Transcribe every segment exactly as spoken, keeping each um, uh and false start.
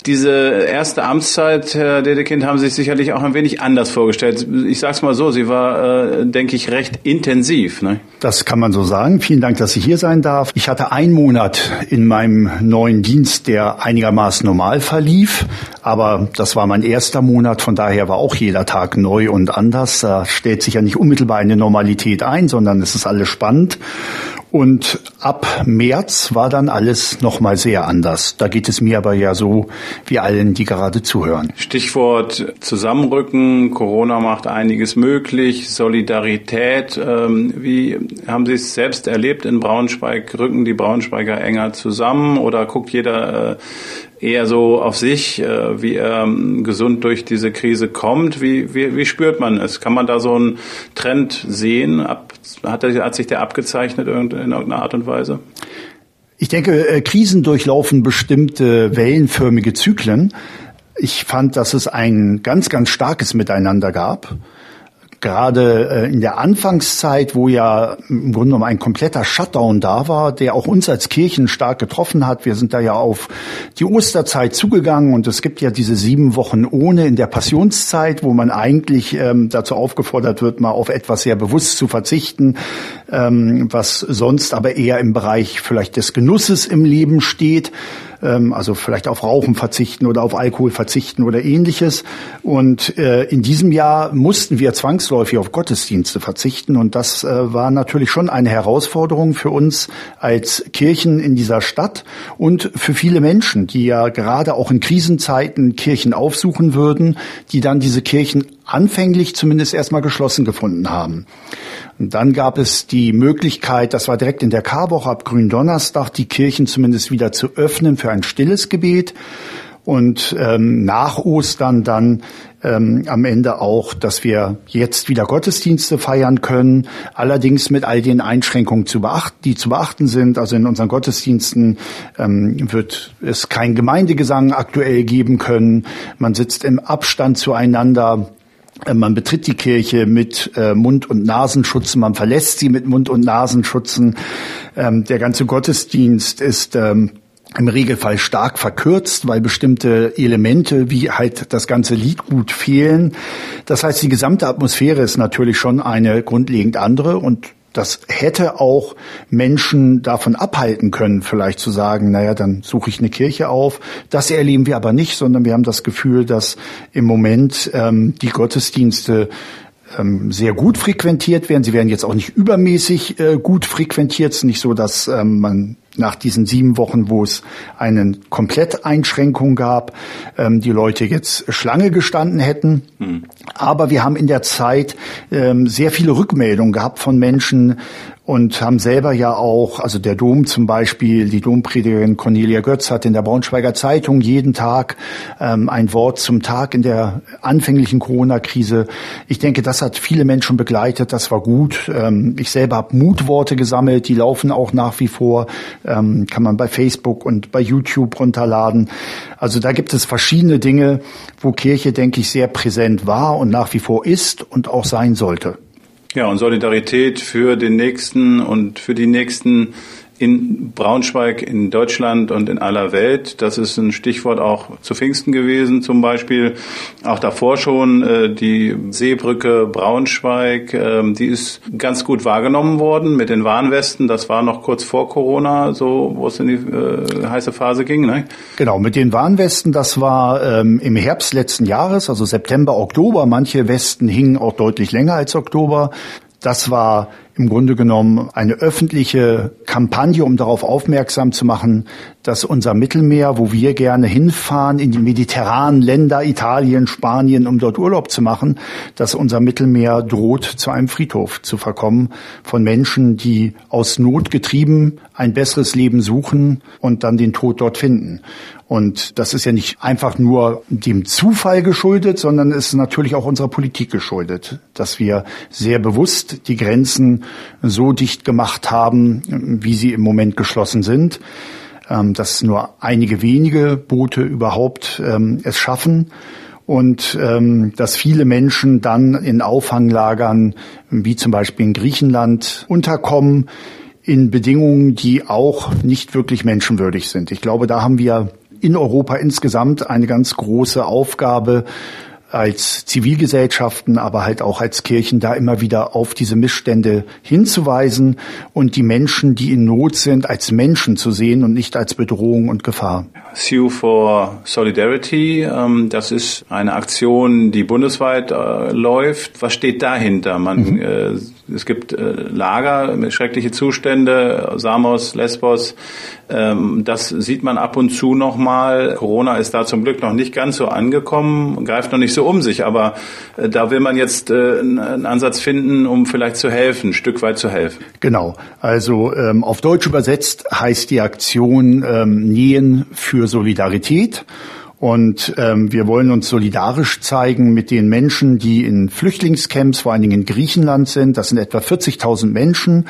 Diese erste Amtszeit, Herr Dedekind, haben Sie sich sicherlich auch ein wenig anders vorgestellt. Ich sage es mal so, sie war, äh, denke ich, recht intensiv. Ne? Das kann man so sagen. Vielen Dank, dass ich hier sein darf. Ich hatte einen Monat in meinem neuen Dienst, der einigermaßen normal verlief. Aber das war mein erster Monat, von daher war auch jeder Tag neu und anders. Da stellt sich ja nicht unmittelbar eine Normalität ein, sondern es ist alles spannend. Und ab März war dann alles nochmal sehr anders. Da geht es mir aber ja so wie allen, die gerade zuhören. Stichwort Zusammenrücken, Corona macht einiges möglich, Solidarität. Ähm, wie haben Sie es selbst erlebt in Braunschweig? Rücken die Braunschweiger enger zusammen oder guckt jeder äh, eher so auf sich, äh, wie er ähm, gesund durch diese Krise kommt? Wie, wie, wie spürt man es? Kann man da so einen Trend sehen? Ab, hat, der, hat sich der abgezeichnet in irgendeiner Art und Weise? Ich denke, Krisen durchlaufen bestimmte wellenförmige Zyklen. Ich fand, dass es ein ganz, ganz starkes Miteinander gab. Gerade in der Anfangszeit, wo ja im Grunde genommen ein kompletter Shutdown da war, der auch uns als Kirchen stark getroffen hat. Wir sind da ja auf die Osterzeit zugegangen und es gibt ja diese sieben Wochen ohne in der Passionszeit, wo man eigentlich ähm, dazu aufgefordert wird, mal auf etwas sehr bewusst zu verzichten, ähm, was sonst aber eher im Bereich vielleicht des Genusses im Leben steht. Also vielleicht auf Rauchen verzichten oder auf Alkohol verzichten oder Ähnliches. Und äh, in diesem Jahr mussten wir zwangsläufig auf Gottesdienste verzichten. Und das äh, war natürlich schon eine Herausforderung für uns als Kirchen in dieser Stadt und für viele Menschen, die ja gerade auch in Krisenzeiten Kirchen aufsuchen würden, die dann diese Kirchen anfänglich zumindest erstmal geschlossen gefunden haben. Und dann gab es die Möglichkeit, das war direkt in der Karwoche ab Gründonnerstag, die Kirchen zumindest wieder zu öffnen für ein stilles Gebet. Und ähm, nach Ostern dann ähm, am Ende auch, dass wir jetzt wieder Gottesdienste feiern können, allerdings mit all den Einschränkungen zu beachten, die zu beachten sind. Also in unseren Gottesdiensten ähm, wird es kein Gemeindegesang aktuell geben können. Man sitzt im Abstand zueinander. Man betritt die Kirche mit äh, Mund- und Nasenschutz, man verlässt sie mit Mund- und Nasenschutzen. Ähm, der ganze Gottesdienst ist ähm, im Regelfall stark verkürzt, weil bestimmte Elemente wie halt das ganze Liedgut fehlen. Das heißt, die gesamte Atmosphäre ist natürlich schon eine grundlegend andere und das hätte auch Menschen davon abhalten können, vielleicht zu sagen, naja, dann suche ich eine Kirche auf. Das erleben wir aber nicht, sondern wir haben das Gefühl, dass im Moment ähm, die Gottesdienste ähm, sehr gut frequentiert werden. Sie werden jetzt auch nicht übermäßig äh, gut frequentiert. Es ist nicht so, dass ähm, man nach diesen sieben Wochen, wo es eine Kompletteinschränkung gab, ähm, die Leute jetzt Schlange gestanden hätten. Mhm. Aber wir haben in der Zeit ähm, sehr viele Rückmeldungen gehabt von Menschen und haben selber ja auch, also der Dom zum Beispiel, die Dompredigerin Cornelia Götz hat in der Braunschweiger Zeitung jeden Tag ähm, ein Wort zum Tag in der anfänglichen Corona-Krise. Ich denke, das hat viele Menschen begleitet, das war gut. Ähm, ich selber habe Mutworte gesammelt, die laufen auch nach wie vor. Ähm, kann man bei Facebook und bei YouTube runterladen. Also da gibt es verschiedene Dinge, wo Kirche, denke ich, sehr präsent war und nach wie vor ist und auch sein sollte. Ja, und Solidarität für den Nächsten und für die Nächsten in Braunschweig, in Deutschland und in aller Welt. Das ist ein Stichwort auch zu Pfingsten gewesen zum Beispiel. Auch davor schon äh, die Seebrücke Braunschweig, äh, die ist ganz gut wahrgenommen worden mit den Warnwesten. Das war noch kurz vor Corona, so wo es in die äh, heiße Phase ging, ne? Genau, mit den Warnwesten, das war ähm, im Herbst letzten Jahres, also September, Oktober. Manche Westen hingen auch deutlich länger als Oktober. Das war im Grunde genommen eine öffentliche Kampagne, um darauf aufmerksam zu machen, dass unser Mittelmeer, wo wir gerne hinfahren, in die mediterranen Länder, Italien, Spanien, um dort Urlaub zu machen, dass unser Mittelmeer droht, zu einem Friedhof zu verkommen von Menschen, die aus Not getrieben ein besseres Leben suchen und dann den Tod dort finden. Und das ist ja nicht einfach nur dem Zufall geschuldet, sondern es ist natürlich auch unserer Politik geschuldet, dass wir sehr bewusst die Grenzen so dicht gemacht haben, wie sie im Moment geschlossen sind, dass nur einige wenige Boote überhaupt es schaffen und dass viele Menschen dann in Auffanglagern, wie zum Beispiel in Griechenland, unterkommen, in Bedingungen, die auch nicht wirklich menschenwürdig sind. Ich glaube, da haben wir in Europa insgesamt eine ganz große Aufgabe, als Zivilgesellschaften, aber halt auch als Kirchen, da immer wieder auf diese Missstände hinzuweisen und die Menschen, die in Not sind, als Menschen zu sehen und nicht als Bedrohung und Gefahr. Sue for Solidarity, ähm, das ist eine Aktion, die bundesweit äh, läuft. Was steht dahinter? Man, mhm. äh, es gibt äh, Lager mit schreckliche Zustände, Samos, Lesbos. Ähm, das sieht man ab und zu noch mal. Corona ist da zum Glück noch nicht ganz so angekommen, greift noch nicht so um sich, aber äh, da will man jetzt äh, einen Ansatz finden, um vielleicht zu helfen, ein Stück weit zu helfen. Genau, also ähm, auf Deutsch übersetzt heißt die Aktion ähm, Nähen für Solidarität. Und ähm, wir wollen uns solidarisch zeigen mit den Menschen, die in Flüchtlingscamps, vor allen Dingen in Griechenland sind. Das sind etwa vierzigtausend Menschen.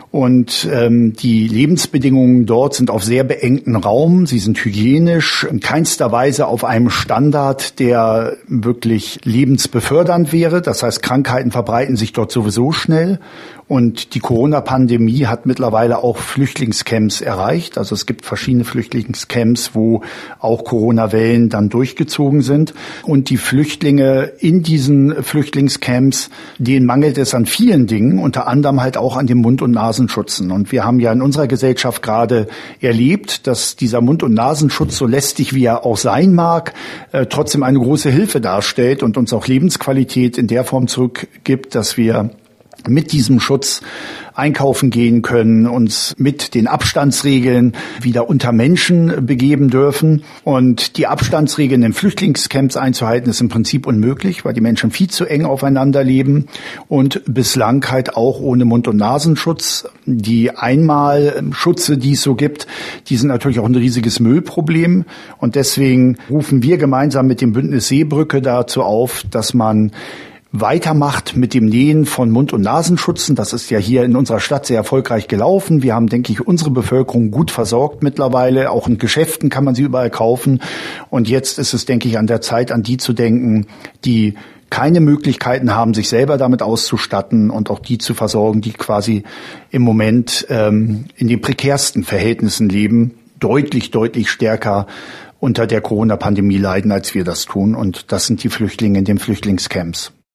Und ähm, die Lebensbedingungen dort sind auf sehr beengten Raum. Sie sind hygienisch, in keinster Weise auf einem Standard, der wirklich lebensbefördernd wäre. Das heißt, Krankheiten verbreiten sich dort sowieso schnell. Und die Corona-Pandemie hat mittlerweile auch Flüchtlingscamps erreicht. Also es gibt verschiedene Flüchtlingscamps, wo auch Corona-Wellen dann durchgezogen sind. Und die Flüchtlinge in diesen Flüchtlingscamps, denen mangelt es an vielen Dingen, unter anderem halt auch an dem Mund- und Nasenschutzen. Und wir haben ja in unserer Gesellschaft gerade erlebt, dass dieser Mund- und Nasenschutz, so lästig wie er auch sein mag, äh, trotzdem eine große Hilfe darstellt und uns auch Lebensqualität in der Form zurückgibt, dass wir mit diesem Schutz einkaufen gehen können, uns mit den Abstandsregeln wieder unter Menschen begeben dürfen. Und die Abstandsregeln in Flüchtlingscamps einzuhalten, ist im Prinzip unmöglich, weil die Menschen viel zu eng aufeinander leben und bislang halt auch ohne Mund- und Nasenschutz. Die Einmalschutze, die es so gibt, die sind natürlich auch ein riesiges Müllproblem. Und deswegen rufen wir gemeinsam mit dem Bündnis Seebrücke dazu auf, dass man weitermacht mit dem Nähen von Mund- und Nasenschutzen. Das ist ja hier in unserer Stadt sehr erfolgreich gelaufen. Wir haben, denke ich, unsere Bevölkerung gut versorgt mittlerweile. Auch in Geschäften kann man sie überall kaufen. Und jetzt ist es, denke ich, an der Zeit, an die zu denken, die keine Möglichkeiten haben, sich selber damit auszustatten und auch die zu versorgen, die quasi im Moment ähm, in den prekärsten Verhältnissen leben, deutlich, deutlich stärker unter der Corona-Pandemie leiden, als wir das tun. Und das sind die Flüchtlinge in den Flüchtlingscamps.